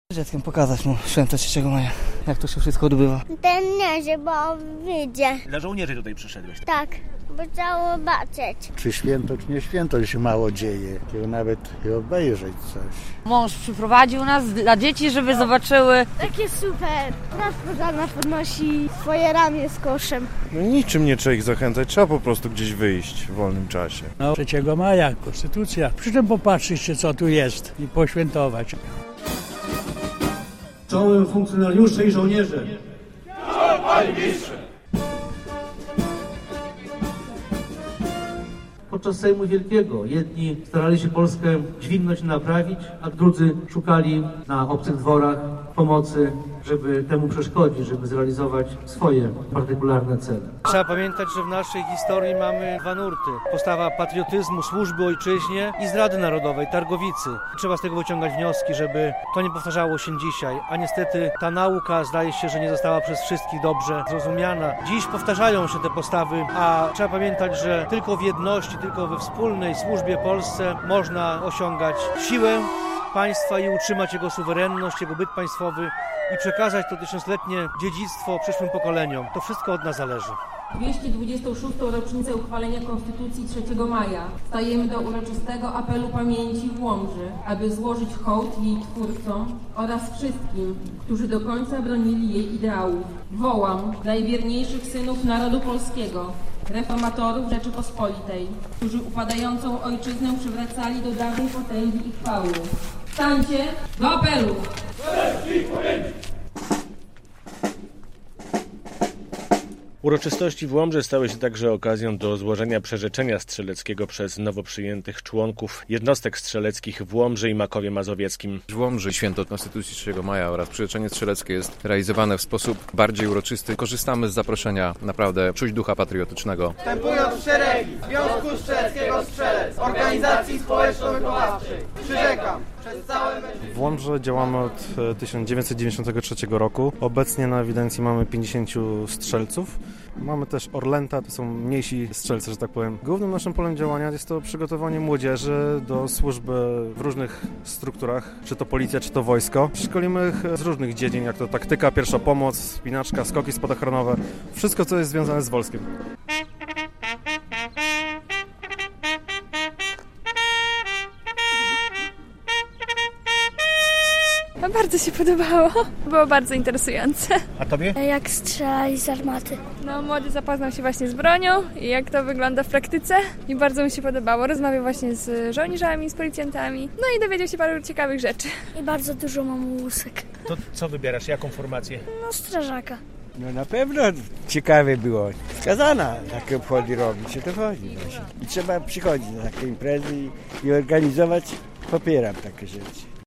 Dzieckiem pokazać mu święto 3 maja, jak to się wszystko odbywa. Ten nie, bo wyjdzie. Dla żołnierzy tutaj przyszedłeś. Tak, bo trzeba zobaczyć. Czy święto, czy nie święto, się mało dzieje. Tylko nawet obejrzeć coś. Mąż przyprowadził nas dla dzieci, żeby zobaczyły. Takie super. Straż pożarna podnosi swoje ramię z koszem. No niczym nie trzeba ich zachęcać, trzeba po prostu gdzieś wyjść w wolnym czasie. 3 maja, konstytucja. Przy czym popatrzeć się, co tu jest i poświętować. Czołem funkcjonariusze i żołnierze. Czołem, panie ministrze. Podczas Sejmu Wielkiego jedni starali się Polskę dźwignąć i naprawić, a drudzy szukali na obcych dworach pomocy, żeby temu przeszkodzić, żeby zrealizować swoje partykularne cele. Trzeba pamiętać, że w naszej historii mamy 2 nurty. Postawa patriotyzmu, służby ojczyźnie i zdrady narodowej, targowicy. Trzeba z tego wyciągać wnioski, żeby to nie powtarzało się dzisiaj. A niestety ta nauka zdaje się, że nie została przez wszystkich dobrze zrozumiana. Dziś powtarzają się te postawy, a trzeba pamiętać, że tylko w jedności, tylko we wspólnej służbie Polsce można osiągać siłę państwa i utrzymać jego suwerenność, jego byt państwowy i przekazać to 1000-letnie dziedzictwo przyszłym pokoleniom. To wszystko od nas zależy. 226. rocznicę uchwalenia Konstytucji 3 maja stajemy do uroczystego apelu pamięci w Łomży, aby złożyć hołd jej twórcom oraz wszystkim, którzy do końca bronili jej ideałów. Wołam najwierniejszych synów narodu polskiego, reformatorów Rzeczypospolitej, którzy upadającą ojczyznę przywracali do dawnej potęgi i chwały. Stańcie do apelu! Uroczystości w Łomży stały się także okazją do złożenia przerzeczenia strzeleckiego przez nowo przyjętych członków jednostek strzeleckich w Łomży i Makowie Mazowieckim. W Łomży święto Konstytucji 3 maja oraz przyrzeczenie strzeleckie jest realizowane w sposób bardziej uroczysty. Korzystamy z zaproszenia, naprawdę czuć ducha patriotycznego. Wstępując w szeregi Związku Strzeleckiego Strzelec, organizacji społeczno-wychowawczej, przyrzekam przez całe mężczyzny. W Łomży działamy od 1993 roku. Obecnie na ewidencji mamy 50 strzelców. Mamy też Orlęta, to są mniejsi strzelcy, że tak powiem. Głównym naszym polem działania jest to przygotowanie młodzieży do służby w różnych strukturach, czy to policja, czy to wojsko. Szkolimy ich z różnych dziedzin, jak to taktyka, pierwsza pomoc, spinaczka, skoki spadochronowe. Wszystko, co jest związane z wojskiem. Bardzo się podobało. Było bardzo interesujące. A tobie? Jak strzelali z armaty. No, młody zapoznał się właśnie z bronią i jak to wygląda w praktyce i bardzo mu się podobało. Rozmawiał właśnie z żołnierzami, z policjantami, no i dowiedział się paru ciekawych rzeczy. I bardzo dużo mam łusek. To co wybierasz? Jaką formację? No, strażaka. No na pewno ciekawe było. Skazana takie obchody robić, o to chodzi właśnie. I trzeba przychodzić na takie imprezy i organizować. Popieram takie rzeczy.